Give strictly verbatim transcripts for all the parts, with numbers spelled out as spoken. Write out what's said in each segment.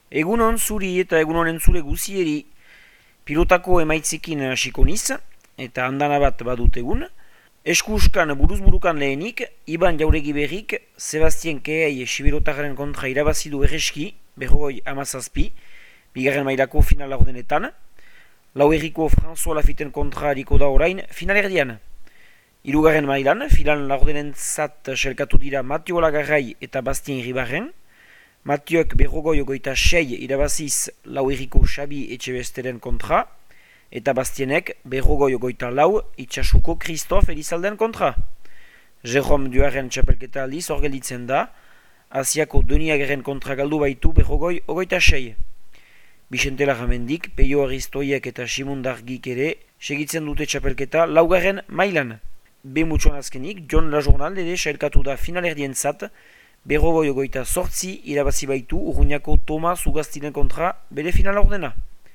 Egunon zuri eta egunon entzule guzieri pilotako emaitzekin hasiko niz, eta handana bat badut egun. Eskuskan buruz-burukan lehenik, Iban Jauregi berrik, Sebastien Kehei Sibirotagaren kontra irabazidu erreski, berrogoi amazazpi, bigarren mailako final laurdenetan. Lau erriko François Lafitten kontra hariko da orain final erdian. Hirugarren mailan, filan laurdenentzat selkatu dira Matio Lagarrai eta Bastien Iribarren. Matiok berrogoi ogoita sei irabaziz lau erriko Xabi Etxebesteren kontra, eta Bastienek berrogoi ogoita lau itxasuko Christophe Elizalden kontra. Jerome Duaren txapelketa aldiz orgelditzen da, Asiako Doniageren kontra galdu baitu berrogoi ogoita sei. Bixente Larramendik, Peio Aristoiek eta Simon Dargik ere segitzen dute txapelketa laugarren mailan. Be mutxoan azkenik, John Lajournal ere sailkatu da final erdientzat, berrogoi ogoita sortzi irabazi baitu Urruñako Thomas Ugaztiren kontra bere final ordena.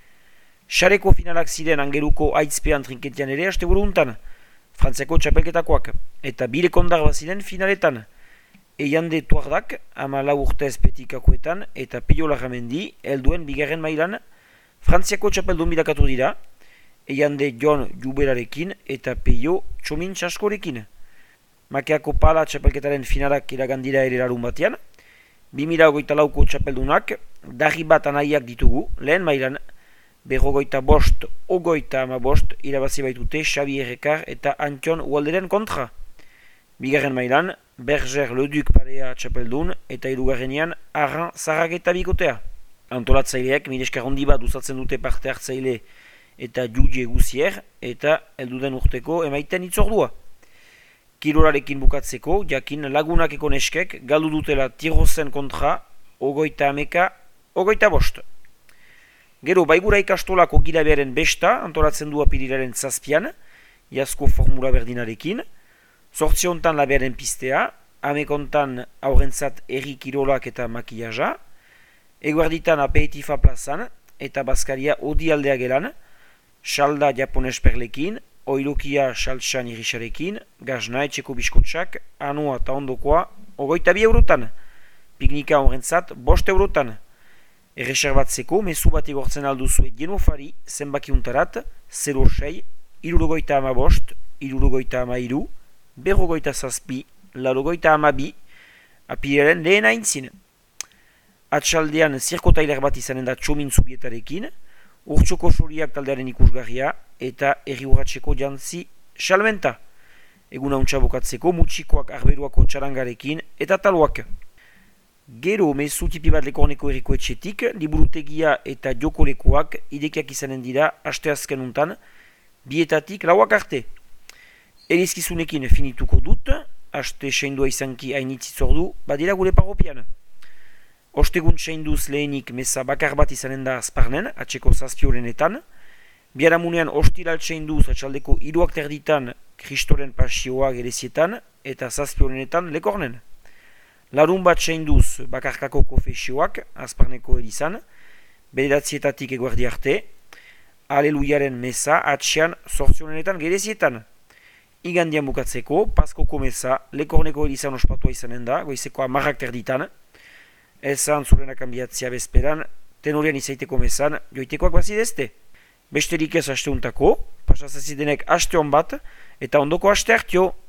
Xareko finalak ziren Angeruko aitzpean trinketian ere asteburu untan, Frantziako txapelketakoak, eta bile kondar baziren finaletan. Eiande Tuardak, ama lau urtez petikakoetan, eta Peio Larramendi, helduen bigarren mailan, Frantziako txapeldun bilakatu dira, Eiande John Jubelarekin eta Peio Txomin Txaskorekin. Makeako pala txapelketaren finalak iragandira ere larun batean, bi mila hogeita lauko txapeldunak, darri bat anaiak ditugu, lehen mailan, berrogoita bost, ogoita ama bost, irabazi baitute Xabi Errekar eta Antion Ualderen kontra. Bigarren mailan, Berger Leduc parea txapeldun eta hirugarrenean Arran Zarrageta bikotea. Antolatzaileak milesker handi bat usatzen dute parte hartzaile eta Judie Guzier eta elduden urteko emaiten itzordua. Kirolarekin bukatzeko, jakin lagunakeko neskek galdu dutela Tirozen kontra, ogoita ameka, ogoita bost. Gero, baigura ikastolako gilabearen besta, antolatzen du apirilaren zazpian, jasko formula berdinarekin, sortzi hontan labearen pistea, amekontan aurrentzat erri kirolak eta makiaja, eguerditan aperitifa plazan, eta Baskaria odi aldea gelan, salda japones perlekin, oilokia saltsan irisarekin, gazna etxeko biskotsak, anua eta ondokoa, ogoita bi eurotan, piknika horrentzat, bost eurotan. Erreserbatzeko, mezu bat egortzen alduzue genofari, zenbakiuntarat, zero sei, irurogoita ama bost, irurogoita ama iru, berrogoita zazpi, laurogoita ama bi, apiraren lehen aintzin. Atxaldean zirkotailer bat izanen da Txomin Zubietarekin, Urtsoko soriak taldearen ikusgarria eta erri urratxeko jantzi salmenta. Eguna untsa bokatzeko mutxikoak arberuako txarangarekin eta taluak. Gero mezu tipi bat lekorneko erriko etxetik, liburutegia eta jokolekuak idekiak izanen dira asteazken untan, bietatik lauak arte. Erizkizunekin finituko dut, aste seindua izanki hainitzizordu, badira gure paropian. Ostegun seinduz lehenik meza bakar bat izanen da azparnen, atxeko zazpiorenetan. Biaramunean ostilal seinduz atxaldeko iruak terditan Kristoren pasioa gerezietan eta zazpiorenetan lekornen. Larun bat seinduz bakarkako kofesioak azparneko erizan, bederatzietatik eguerdi arte, Aleluyaren meza atxean zortzionenetan gerezietan. Igandian bukatzeko, paskoko meza lekorneko erizan ospatua izanen da, goizeko amarrak terditan, ezan zurenak ambiatzia bezperan, tenorian izaiteko mezan, joitekoak bazidezte. Besterik ez asteuntako, pasazazidenek aste hon bat, eta ondoko aste hartio.